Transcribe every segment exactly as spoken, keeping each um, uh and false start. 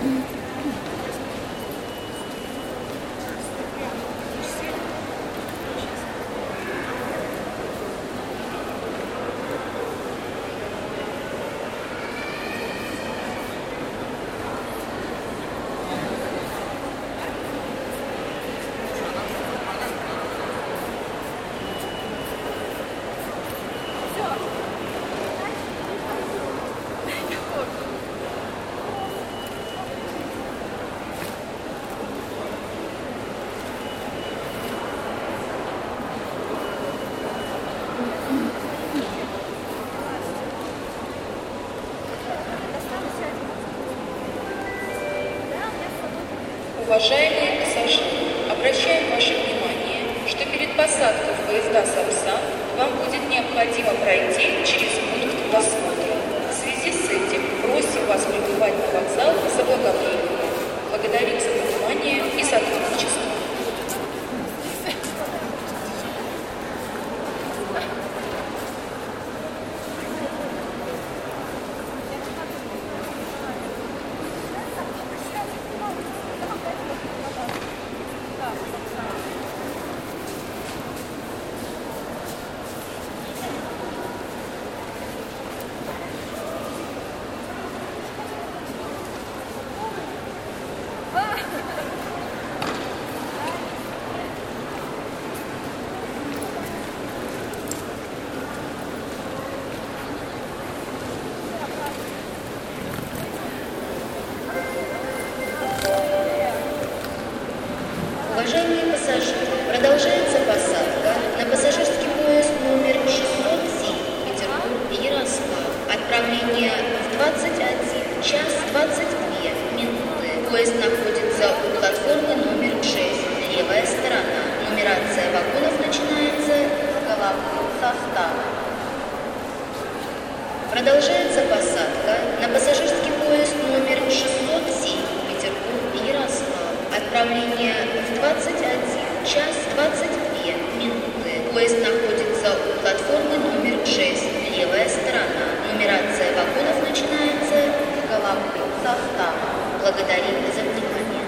Уважаемые пассажиры, обращаем ваше внимание, что перед посадкой в поезда Сапсан вам будет необходимо пройти через пункт досмотра. В связи с этим просим вас прибывать на вокзал заблаговременно. Благодарим за внимание и сотрудничество. Уважаемые пассажиры, продолжается посадка на пассажирский поезд номер шестьсот семь Петербург-Ярославль. Отправление в двадцать один час двадцать две минуты. Поезд находится у платформы номер шесть, левая сторона. Нумерация вагонов начинается с головного состава. Продолжается посадка на пассажирский поезд номер шестьсот семь Петербург-Ярославль. Отправление в двадцать один час двадцать две минуты. Поезд находится у платформы номер шесть, левая сторона. Нумерация вагонов начинается с головного состава. Благодарим за внимание.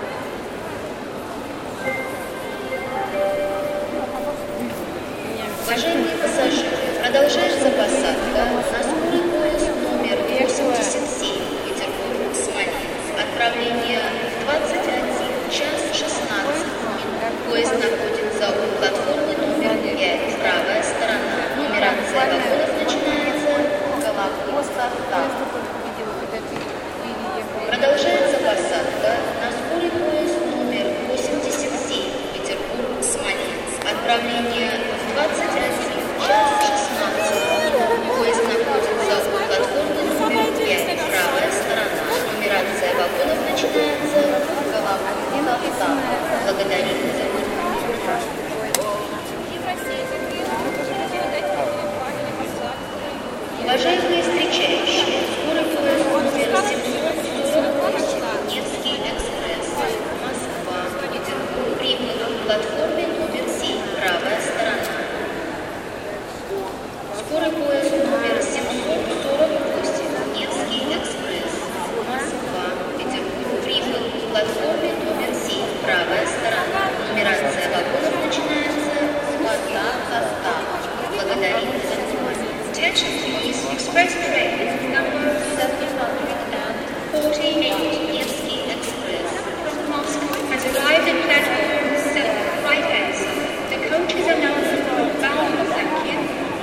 Уважаемые пассажиры, продолжается посадка на скорый поезд номер восемьдесят семь Петербург-Смоленск. Отправление в двадцать один час шестнадцать минут. Поезд находится у платформы номер пять, правая сторона. Нумерация вагонов начинается с головного состава. Продолжается посадка на скорый поезд номер восемьдесят семь Петербург-Смоленск. Отправление в двадцать один час шестнадцать минут. Поезд находится у платформы номер пять, правая сторона. Нумерация вагонов начинается с головного состава. Благодарим за внимание. Уважаемые встречающие, скорый поезд номер семьсот сорок восемь, Невский экспресс, Москва, Петербург, прибыл к платформе номер семь, правая сторона. Скорый поезд номер семьсот сорок восемь, Невский экспресс, Москва, Петербург, прибыл к платформе номер семь, правая сторона. Нумерация вагонов начинается с головного состава. Благодарим за внимание. Attention please, express train number seven hundred forty-eight, Nevsky Express from Moscow has arrived at platform seven, right hand side. The coaches are now bound for Kiev.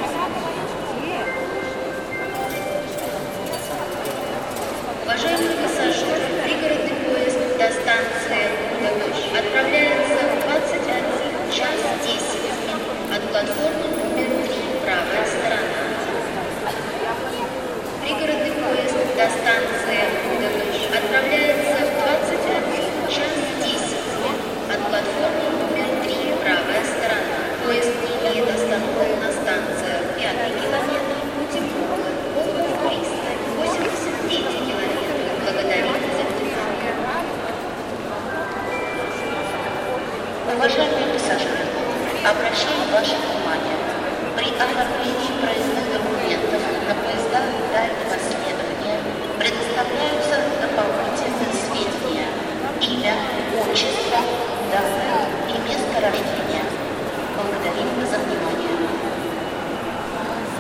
Уважаемые пассажиры, пригородный поезд до станции Удовольщ отправляется в двадцать один час десять минут от платформы номер три, правая сторона. Пригородный поезд до станции Удовольщ отправляется в двадцать один час десять минут от платформы номер три, правая сторона. Поезд не имеет остановок на станциях пятый километр, Путевка, Волгов пристань, восемьдесят третий километр. Благодарим за внимание. Уважаемые пассажиры, обращаем ваше внимание. При оформлении проездных документов на поезда дальнего следования предоставляются дополнительные имя, отчество, дата и место рождения. Благодарим за внимание.